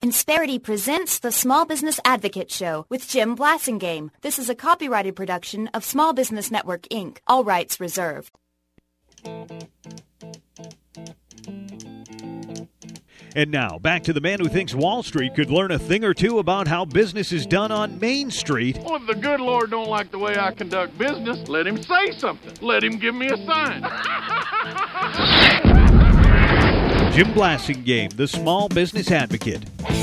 Insperity presents the Small Business Advocate Show with Jim Blasingame. This is a copyrighted production of Small Business Network, Inc. All rights reserved. And now, back to the man who thinks Wall Street could learn a thing or two about how business is done on Main Street. Well, if the good Lord don't like the way I conduct business, let him say something. Let him give me a sign. Jim Blasingame, the Small Business Advocate.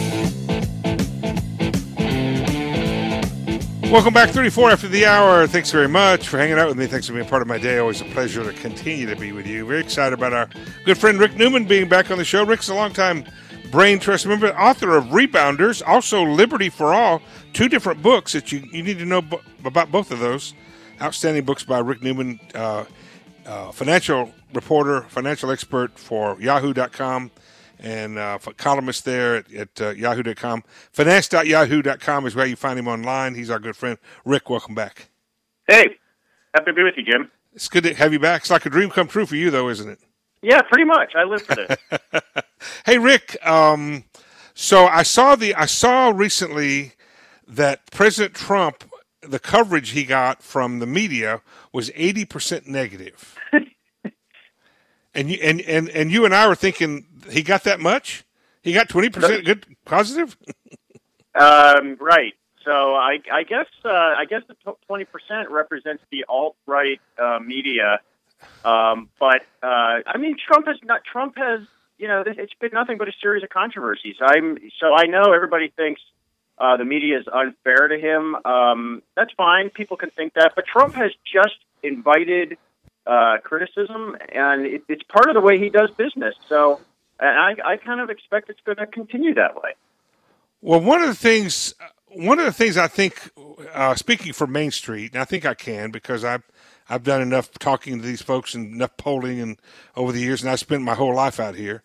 Welcome back, 34 after the hour. Thanks very much for hanging out with me. Thanks for being part of my day. Always a pleasure to continue to be with you. Very excited about our good friend Rick Newman being back on the show. Rick's a longtime brain trust member, author of Rebounders, also Liberty for All, two different books that you need to know about both of those. Outstanding books by Rick Newman, financial reporter, financial expert for Yahoo.com, and columnist there at Yahoo.com. Finance.yahoo.com is where you find him online. He's our good friend. Rick, welcome back. Hey, happy to be with you, Jim. It's good to have you back. It's like a dream come true for you, though, isn't it? Yeah, pretty much. I live for this. Hey, Rick. So I saw recently that President Trump, the coverage he got from the media was 80% negative. And you and I were thinking he got that much? He got 20% good positive? Right. So I guess the 20% represents the alt-right media. But I mean, Trump has, it's been nothing but a series of controversies. I know everybody thinks the media is unfair to him. That's fine. People can think that. But Trump has just invited criticism, and it's part of the way he does business. So I kind of expect it's going to continue that way. Well, one of the things I think, speaking for Main Street, and I think I can because I've done enough talking to these folks and enough polling and over the years, and I spent my whole life out here.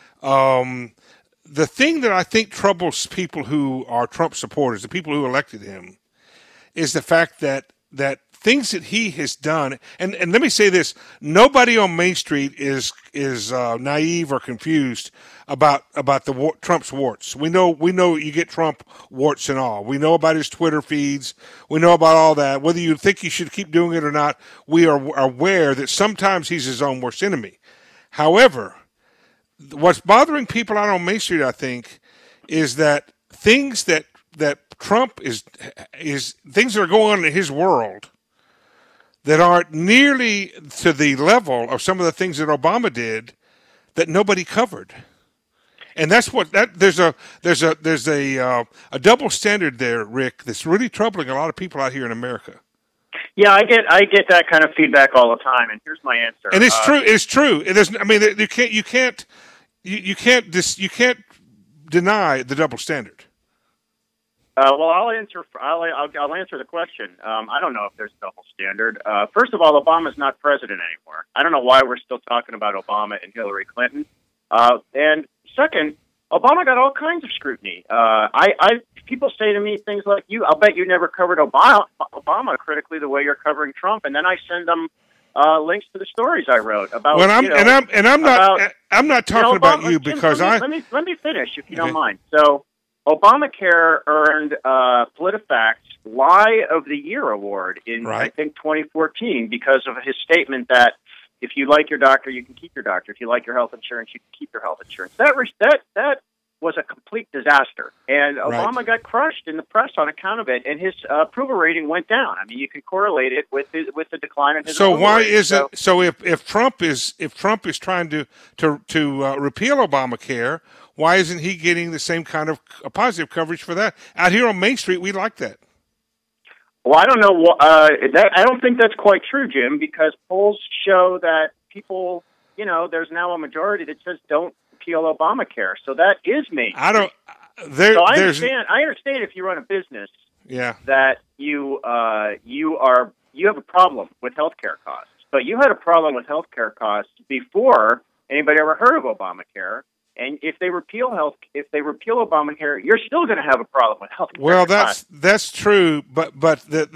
The thing that I think troubles people who are Trump supporters, the people who elected him, is the fact that things that he has done, and let me say this: nobody on Main Street is naive or confused about Trump's warts. We know you get Trump warts and all. We know about his Twitter feeds. We know about all that. Whether you think he should keep doing it or not, we are aware that sometimes he's his own worst enemy. However, what's bothering people out on Main Street, I think, is that things that Trump is things that are going on in his world that aren't nearly to the level of some of the things that Obama did that nobody covered. And that's there's a double standard there, Rick, that's really troubling a lot of people out here in America. Yeah, I get that kind of feedback all the time, and here's my answer. And it's true. It's true. You can't deny the double standard. Well, I'll answer the question. I don't know if there's a double standard. First of all, Obama's not president anymore. I don't know why we're still talking about Obama and Hillary Clinton. And second, Obama got all kinds of scrutiny. People say to me things like, I'll bet you never covered Obama critically the way you're covering Trump, and then I send them links to the stories I wrote about. Well, I'm not talking about you because let me finish if you don't mind. So, Obamacare earned PolitiFact's Lie of the Year award in, I think, 2014 because of his statement that if you like your doctor, you can keep your doctor. If you like your health insurance, you can keep your health insurance. That was a complete disaster. And Obama got crushed in the press on account of it, and his approval rating went down. I mean, you can correlate it with the decline in his So why rating. is it? So if Trump is trying to repeal Obamacare, why isn't he getting the same kind of positive coverage for that? Out here on Main Street, we like that. Well, I don't know. I don't think that's quite true, Jim, because polls show that people, there's now a majority that says don't repeal Obamacare. So that is Main Street. I understand if you run a business, that you have a problem with healthcare costs, but you had a problem with healthcare costs before anybody ever heard of Obamacare. And if they repeal Obamacare, you're still going to have a problem with health care. Well, that's true, but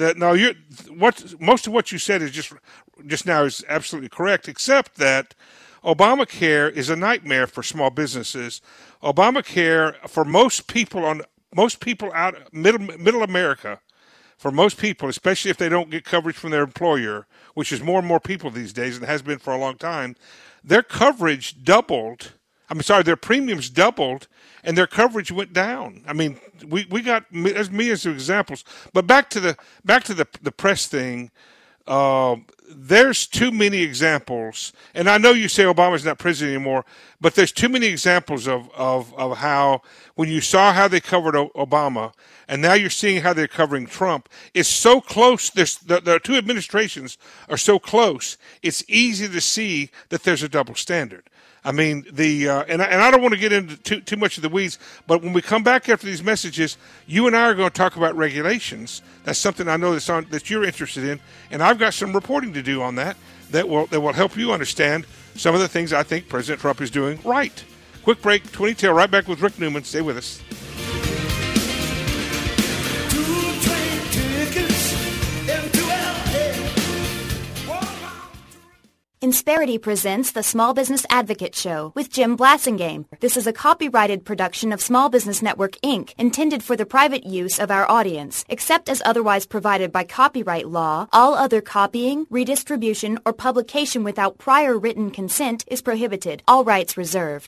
most of what you said is just now is absolutely correct, except that Obamacare is a nightmare for small businesses. Obamacare for most people out middle America, for most people, especially if they don't get coverage from their employer, which is more and more people these days and has been for a long time, their coverage doubled. Their premiums doubled and their coverage went down. I mean, we got as examples. But back to the press thing. There's too many examples, and I know you say Obama's not president anymore, but there's too many examples of how, when you saw how they covered Obama, and now you're seeing how they're covering Trump, it's so close. The two administrations are so close, it's easy to see that there's a double standard. I mean, and I don't want to get into too much of the weeds, but when we come back after these messages, you and I are going to talk about regulations. That's something I know that you're interested in, and I've got some reporting to do on that will help you understand some of the things I think President Trump is doing right. Quick break, 20 till, right back with Rick Newman. Stay with us. Insperity presents the Small Business Advocate Show with Jim Blasingame. This is a copyrighted production of Small Business Network, Inc., intended for the private use of our audience. Except as otherwise provided by copyright law, all other copying, redistribution, or publication without prior written consent is prohibited. All rights reserved.